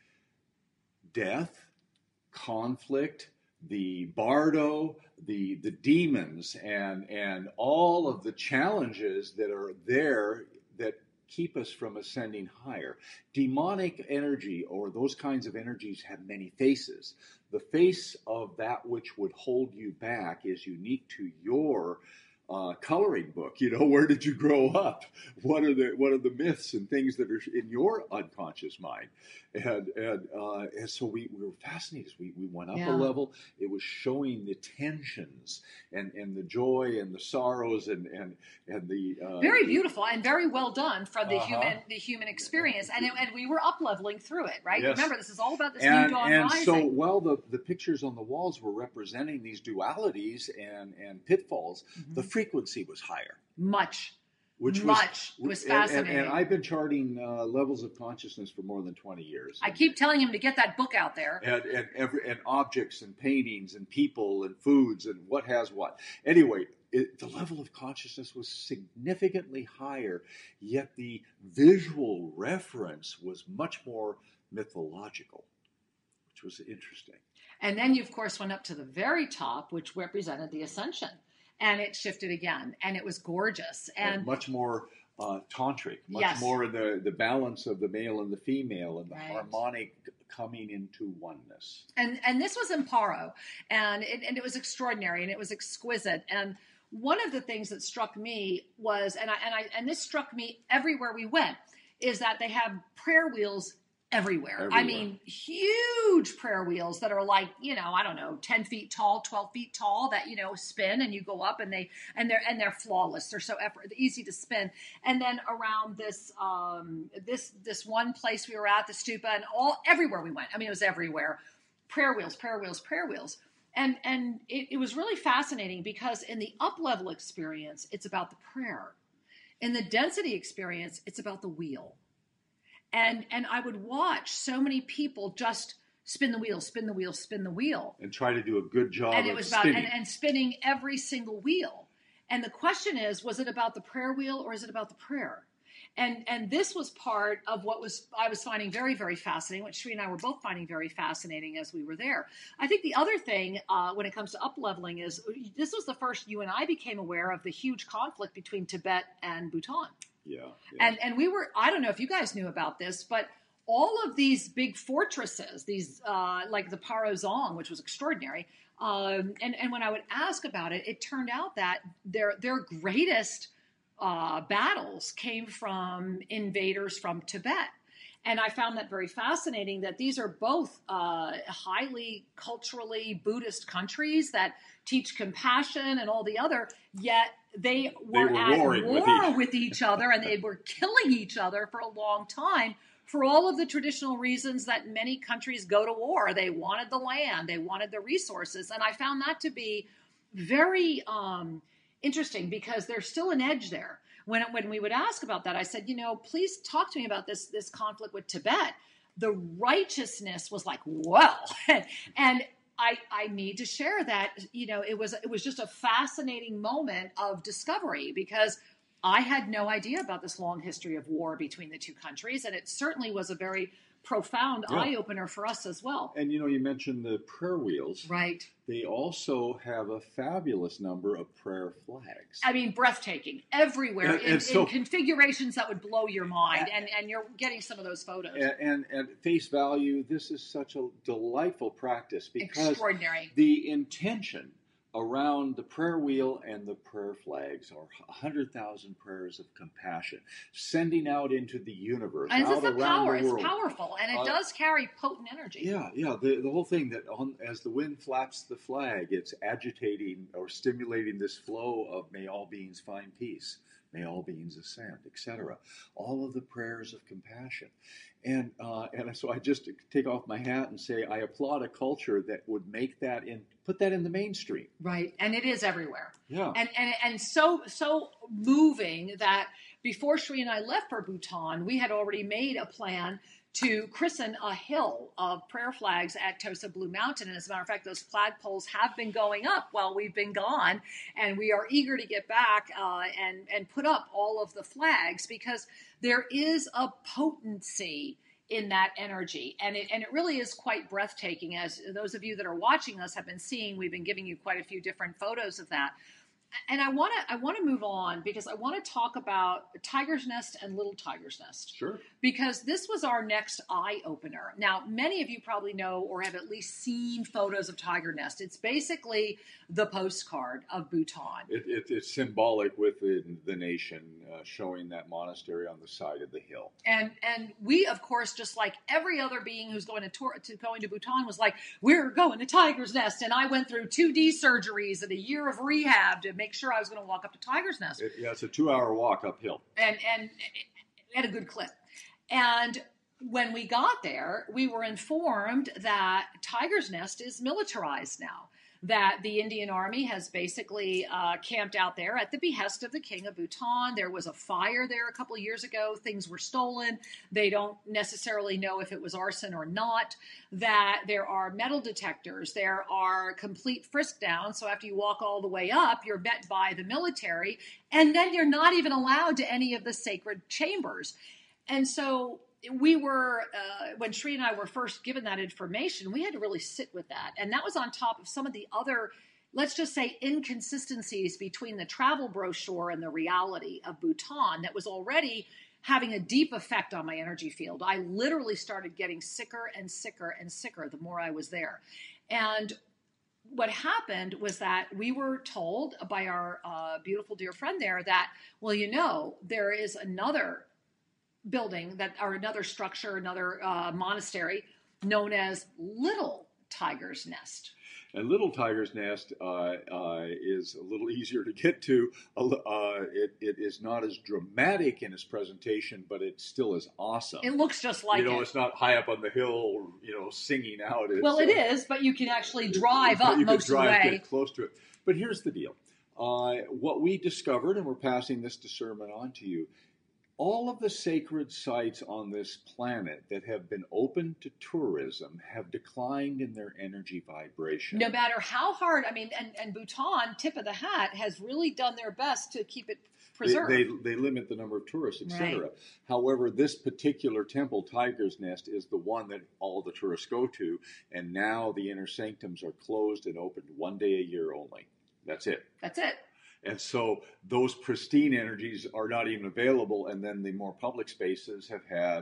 Death, conflict, the bardo, the the demons, and and all of the challenges that are there that keep us from ascending higher. Demonic energy, or those kinds of energies, have many faces. The face of that which would hold you back is unique to your uh, coloring book. You know, where did you grow up? What are the what are the myths and things that are in your unconscious mind? And and, uh, and so we, we were fascinated. We we went up Yeah. a level. It was showing the tensions and, and the joy and the sorrows and and and the uh, Very beautiful and very well done from the Uh-huh. human the human experience, and it, and we were up leveling through it, right? Yes. Remember, this is all about this and, new dawn and rising. so while the, the pictures on the walls were representing these dualities and, and pitfalls, the frequency was higher. Much, Which much. was, It was and- and- fascinating. And, I've been charting uh, levels of consciousness for more than twenty years. I keep telling him to get that book out there. and and, every, and objects and paintings and people and foods and what has what. Anyway, it, the level of consciousness was significantly higher, yet the visual reference was much more mythological, which was interesting. And then you, of course, went up to the very top, which represented the ascension. And it shifted again. And it was gorgeous. And, And much more uh, tantric, much Yes. more the, the balance of the male and the female and the Right. harmonic coming into oneness. and and this was in Paro, and it, and it was extraordinary, and it was exquisite. And one of the things that struck me was, and I and I and this struck me everywhere we went, is that they have prayer wheels everywhere. I Everywhere. mean, huge prayer wheels that are like, you know, I don't know, ten feet tall, twelve feet tall, that, you know, spin, and you go up, and they and they're and they're flawless. They're so effort, easy to spin. And then around this um this this one place we were at, the stupa, and all everywhere we went. I mean, it was everywhere. Prayer wheels, prayer wheels, prayer wheels. And and it, it was really fascinating because in the up level experience, it's about the prayer. In the density experience, it's about the wheel. And and I would watch so many people just spin the wheel, spin the wheel, spin the wheel. And try to do a good job And it of was about spinning. and, and spinning every single wheel. And the question is, was it about the prayer wheel or is it about the prayer? And and this was part of what was I was finding very, very fascinating, what Sri and I were both finding very fascinating as we were there. I think the other thing uh, when it comes to up-leveling is this was the first you and I became aware of the huge conflict between Tibet and Bhutan. yeah, yeah. And and we were, I don't know if you guys knew about this, but all of these big fortresses, these uh, like the Paro Zong, which was extraordinary, um, and, and when I would ask about it, it turned out that their their greatest uh, battles came from invaders from Tibet. And I found that very fascinating that these are both uh, highly culturally Buddhist countries that teach compassion and all the other, yet they were, were at warring with war each- with each other, and they were killing each other for a long time for all of the traditional reasons that many countries go to war. They wanted the land, they wanted the resources. And I found that to be very um, interesting because there's still an edge there. When, when we would ask about that, I said, you know, please talk to me about this, this conflict with Tibet. The righteousness was like, well, and I, I need to share that, you know, it was, it was just a fascinating moment of discovery because I had no idea about this long history of war between the two countries. And it certainly was a very profound Yeah. eye-opener for us as well. And you know, you mentioned the prayer wheels. Right. They also have a fabulous number of prayer flags. I mean, breathtaking everywhere And- in, and so- in configurations that would blow your mind. And, and you're getting some of those photos. And, and at face value, this is such a delightful practice because Extraordinary. the intention around the prayer wheel and the prayer flags are one hundred thousand prayers of compassion, sending out into the universe, And out this is the around power. the world. It's powerful. And it Uh, does carry potent energy. Yeah, yeah. The, the whole thing that on, as the wind flaps the flag, it's agitating or stimulating this flow of may all beings find peace, may all beings ascend, et cetera. All of the prayers of compassion. And uh, and so I just take off my hat and say I applaud a culture that would make that in, put that in the mainstream. Right. And it is everywhere. Yeah. And, and and so so moving that before Sri and I left for Bhutan, we had already made a plan to christen a hill of prayer flags at Tosa Blue Mountain. And as a matter of fact, those flagpoles have been going up while we've been gone. And we are eager to get back uh, and, and put up all of the flags because there is a potency in that energy. And it, and it really is quite breathtaking. As those of you that are watching us have been seeing, we've been giving you quite a few different photos of that. and I want to I want to move on because I want to talk about Tiger's Nest and Little Tiger's Nest. Sure. Because this was our next eye opener. Now, many of you probably know or have at least seen photos of Tiger Nest. It's basically the postcard of Bhutan. It, it, it's symbolic within the nation, uh, showing that monastery on the side of the hill. And and we, of course, just like every other being who's going to, tour, to going to Bhutan, was like, we're going to Tiger's Nest. And I went through two D surgeries and a year of rehab to make sure I was going to walk up to Tiger's Nest. It, yeah, it's a two-hour walk uphill. And, and at a good clip. And when we got there, we were informed that Tiger's Nest is militarized now, that the Indian Army has basically uh, camped out there at the behest of the King of Bhutan. There was a fire there a couple of years ago. Things were stolen. They don't necessarily know if it was arson or not, that there are metal detectors. There are complete frisk downs. So after you walk all the way up, you're met by the military, and then you're not even allowed to any of the sacred chambers. And so we were, uh, when Sri and I were first given that information, we had to really sit with that. And that was on top of some of the other, let's just say, inconsistencies between the travel brochure and the reality of Bhutan that was already having a deep effect on my energy field. I literally started getting sicker and sicker and sicker the more I was there. And what happened was that we were told by our uh, beautiful dear friend there that, well, you know, there is another building that, or another structure, another uh, monastery known as Little Tiger's Nest. And Little Tiger's Nest uh, uh, is a little easier to get to. Uh, it, it is not as dramatic in its presentation, but it still is awesome. It looks just like you know, it. It's not high up on the hill, you know, singing out. It's, well, it uh, is, but you can actually drive up you most can drive, of the way. Get close to it. But here's the deal. Uh, what we discovered, and we're passing this discernment on to you, all of the sacred sites on this planet that have been open to tourism have declined in their energy vibration. No matter how hard, I mean, and, and Bhutan, tip of the hat, has really done their best to keep it preserved. They, they, they limit the number of tourists, et cetera. Right. However, this particular temple, Tiger's Nest, is the one that all the tourists go to, and now the inner sanctums are closed and opened one day a year only. That's it. That's it. And so those pristine energies are not even available, and then the more public spaces have had,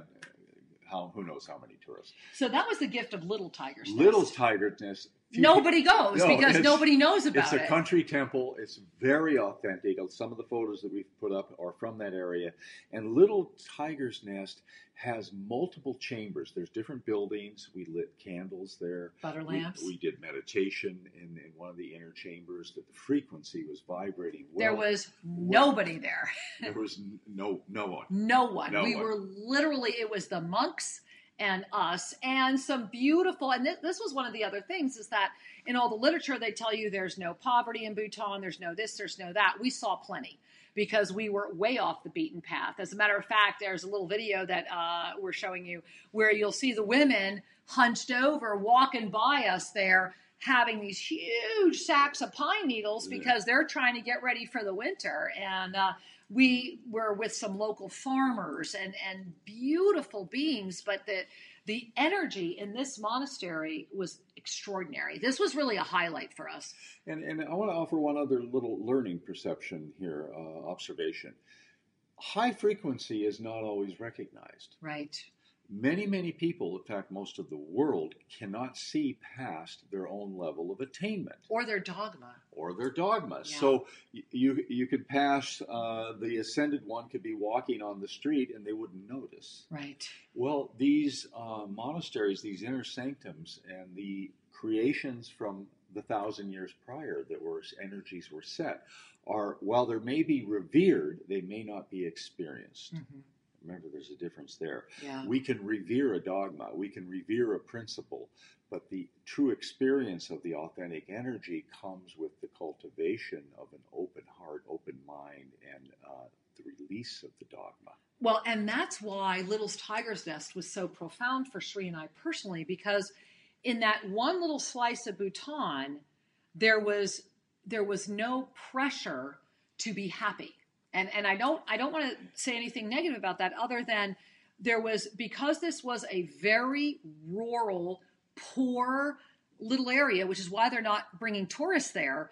how who knows how many tourists. So that was the gift of Little Tiger's Nest. Little Tiger's Nest. Nobody goes no, because nobody knows about it. It's a it. country temple. It's very authentic. Some of the photos that we've put up are from that area. And Little Tiger's Nest has multiple chambers. There's different buildings. We lit candles there. Butter We, lamps. we did meditation in, in one of the inner chambers that the frequency was vibrating well. There was nobody there. There was no no one. No one. No we one. were literally, it was the monks and us and some beautiful, and this, this was one of the other things, is that in all the literature they tell you there's no poverty in Bhutan, there's no this, there's no that. We saw plenty because we were way off the beaten path. As a matter of fact, there's a little video that uh, we're showing you where you'll see the women hunched over walking by us there having these huge sacks of pine needles because they're trying to get ready for the winter. And uh, we were with some local farmers and, and beautiful beings, but the, the energy in this monastery was extraordinary. This was really a highlight for us. And, and I want to offer one other little learning perception here, uh, observation. High frequency is not always recognized. Right. Many, many people, in fact, most of the world, cannot see past their own level of attainment. Or their dogma. Or their dogma. Yeah. So you you could pass, uh, the ascended one could be walking on the street and they wouldn't notice. Right. Well, these uh, monasteries, these inner sanctums, and the creations from the thousand years prior that were energies were set, are, while they may be revered, they may not be experienced. Mm-hmm. Remember, there's a difference there. Yeah. We can revere a dogma, we can revere a principle, but the true experience of the authentic energy comes with the cultivation of an open heart, open mind, and uh, the release of the dogma. Well, and that's why Little Tiger's Nest was so profound for Sri and I personally, because in that one little slice of Bhutan, there was there was no pressure to be happy. And and I don't I don't want to say anything negative about that other than there was, because this was a very rural, poor little area, which is why they're not bringing tourists there,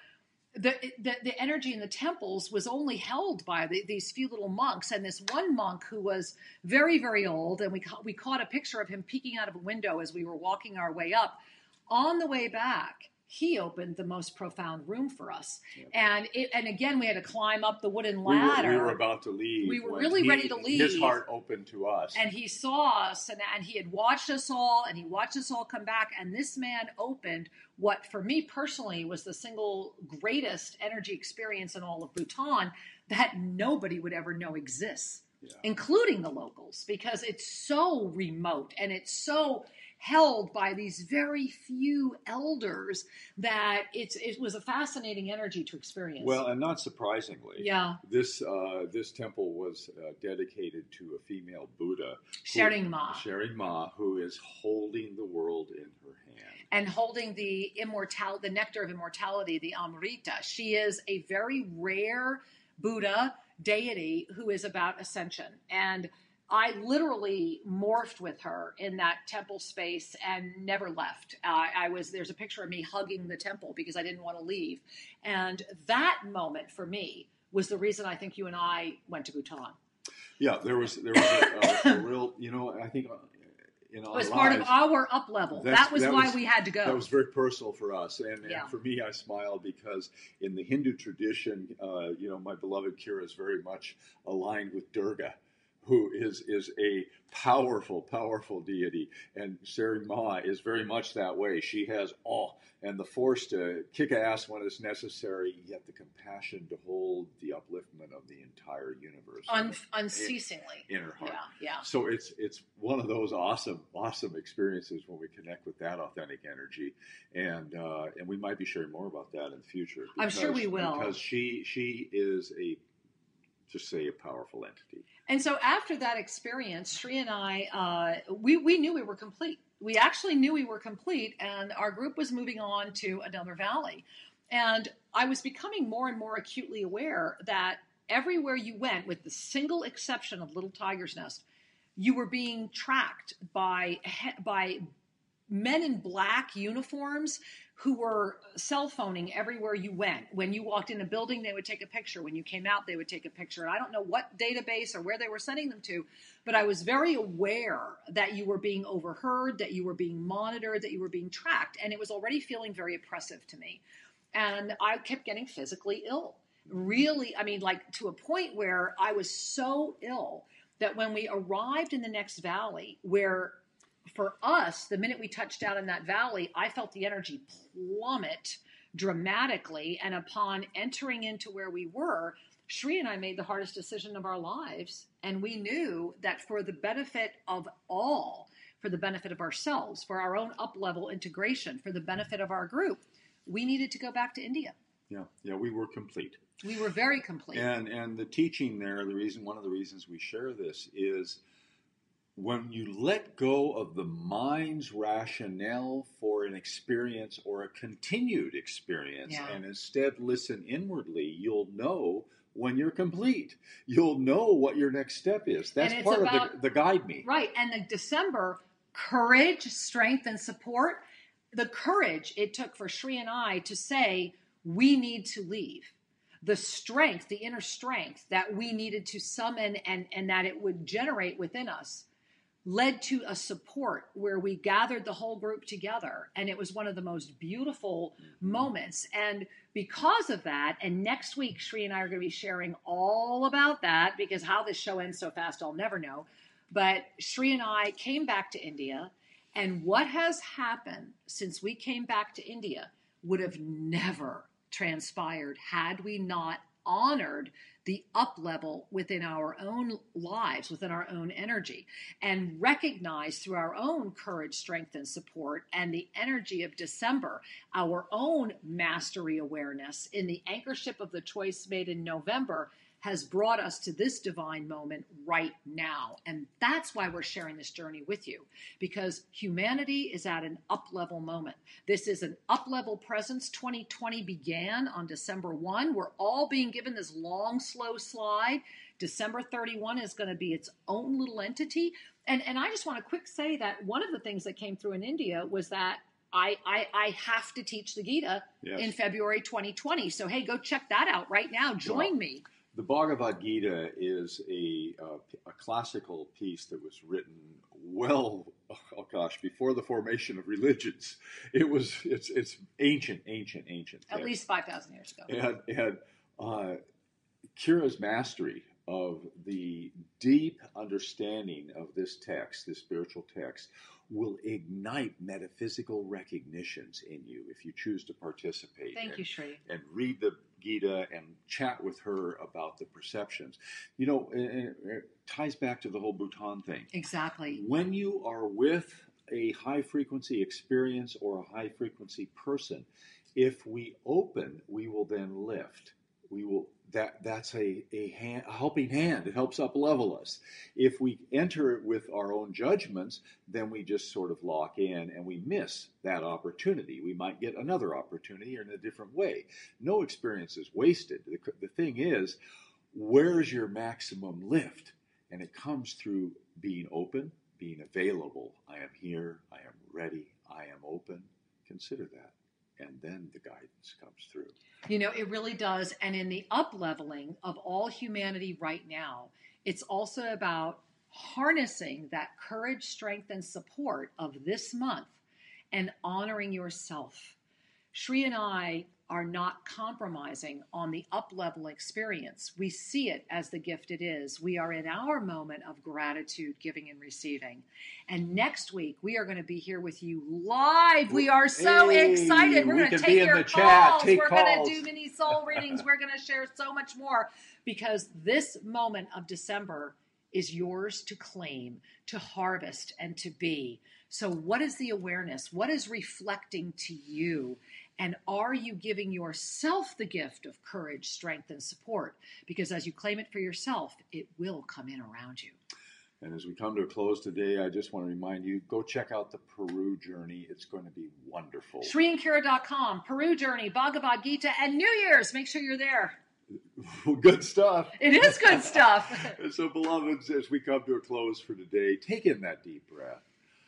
the, the the energy in the temples was only held by the, these few little monks, and this one monk who was very, very old, and we ca- we caught a picture of him peeking out of a window as we were walking our way up. On the way back, he opened the most profound room for us, yeah. and it, and again we had to climb up the wooden ladder. We were, we were about to leave. We were really he, ready to leave. His heart opened to us, and he saw us, and, and he had watched us all, and he watched us all come back. And this man opened what, for me personally, was the single greatest energy experience in all of Bhutan that nobody would ever know exists, yeah. including the locals, because it's so remote and it's so held by these very few elders that it's it was a fascinating energy to experience. Well, and not surprisingly, yeah, this uh, this temple was uh, dedicated to a female Buddha, Shering Ma, Shering Ma, who is holding the world in her hand and holding the immortal, the nectar of immortality, the Amrita. She is a very rare Buddha deity who is about ascension, and I literally morphed with her in that temple space and never left. Uh, I was there's a picture of me hugging the temple because I didn't want to leave. And that moment for me was the reason I think you and I went to Bhutan. Yeah, there was there was a, a, a real, you know, I think in our it was lives, part of our up level. That was that why was, we had to go. That was very personal for us, and, yeah. and for me, I smiled because in the Hindu tradition, uh, you know, my beloved Kira is very much aligned with Durga, who is, is a powerful, powerful deity. And Shering Ma is very much that way. She has all, and the force to kick ass when it's necessary, yet the compassion to hold the upliftment of the entire universe. Un- unceasingly. In, in her heart. Yeah, yeah. So it's it's one of those awesome, awesome experiences when we connect with that authentic energy. And uh, and we might be sharing more about that in the future. I'm Because, sure we will. Because she she is a, just say, a powerful entity. And so after that experience, Sri and I, uh, we, we knew we were complete. We actually knew we were complete, and our group was moving on to another valley. And I was becoming more and more acutely aware that everywhere you went, with the single exception of Little Tiger's Nest, you were being tracked by by men in black uniforms who were cell phoning everywhere you went. When you walked in a building, they would take a picture. When you came out, they would take a picture. And I don't know what database or where they were sending them to, but I was very aware that you were being overheard, that you were being monitored, that you were being tracked. And it was already feeling very oppressive to me. And I kept getting physically ill. Really, I mean, like to a point where I was so ill that when we arrived in the next valley, where for us, the minute we touched down in that valley, I felt the energy plummet dramatically. And upon entering into where we were, Sri and I made the hardest decision of our lives. And we knew that for the benefit of all, for the benefit of ourselves, for our own up-level integration, for the benefit of our group, we needed to go back to India. Yeah, yeah, we were complete. We were very complete. And and the teaching there, the reason, one of the reasons we share this is, when you let go of the mind's rationale for an experience or a continued experience, yeah. and instead listen inwardly, you'll know when you're complete. You'll know what your next step is. That's part about, of the, the guide me. Right. And the December, courage, strength, and support, the courage it took for Sri and I to say, we need to leave. The strength, the inner strength that we needed to summon and, and that it would generate within us led to a support where we gathered the whole group together. And it was one of the most beautiful moments. And because of that, and next week, Sri and I are going to be sharing all about that, because how this show ends so fast, I'll never know. But Sri and I came back to India, and what has happened since we came back to India would have never transpired had we not honored the up level within our own lives, within our own energy, and recognized through our own courage, strength, and support, and the energy of December, our own mastery awareness in the anchorship of the choice made in November has brought us to this divine moment right now. And that's why we're sharing this journey with you, because humanity is at an up-level moment. This is an up-level presence. twenty twenty began on December first. We're all being given this long, slow slide. December thirty-first is going to be its own little entity. And, and I just want to quick say that one of the things that came through in India was that I, I, I have to teach the Gita Yes. in February twenty twenty. So, hey, go check that out right now. Join Well, me. The Bhagavad Gita is a, uh, a classical piece that was written well, oh gosh, before the formation of religions. It was, it's, it's ancient, ancient, ancient. At text. least five thousand years ago. And, and uh, Kira's mastery of the deep understanding of this text, this spiritual text, will ignite metaphysical recognitions in you if you choose to participate. Thank and, you, Shri. And read the Gita and chat with her about the perceptions. You know, it, it ties back to the whole Bhutan thing. Exactly. When you are with a high frequency experience or a high frequency person, if we open, we will then lift. We will that that's a a, hand, a helping hand. It helps up level us. If we enter it with our own judgments, then we just sort of lock in and we miss that opportunity. We might get another opportunity in a different way. No experience is wasted. The, the thing is, where's your maximum lift? And it comes through being open, being available. I am here. I am ready. I am open. Consider that. And then the guidance comes through. You know, it really does. And in the up-leveling of all humanity right now, it's also about harnessing that courage, strength, and support of this month and honoring yourself. Shri and I are not compromising on the up-level experience. We see it as the gift it is. We are in our moment of gratitude, giving and receiving. And next week, we are going to be here with you live. We are so Hey, excited. We're we going to can take be in your the calls. chat, take We're going calls. to do mini soul readings. We're going to share so much more because this moment of December is yours to claim, to harvest, and to be. So what is the awareness? What is reflecting to you? And are you giving yourself the gift of courage, strength, and support? Because as you claim it for yourself, it will come in around you. And as we come to a close today, I just want to remind you, go check out the Peru journey. It's going to be wonderful. Shri and Kira dot com, Peru Journey, Bhagavad Gita, and New Year's. Make sure you're there. Good stuff. It is good stuff. And so, beloveds, as we come to a close for today, take in that deep breath.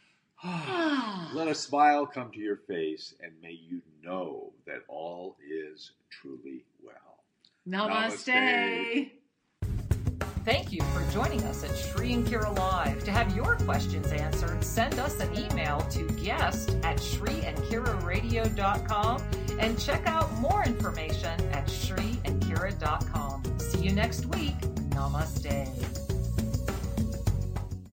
Let a smile come to your face, and may you know that all is truly well. Namaste. Namaste. Thank you for joining us at Shri and Kira Live. To have your questions answered, send us an email to guest at shri and kira radio dot com and check out more information at shri and kira dot com. See you next week. Namaste.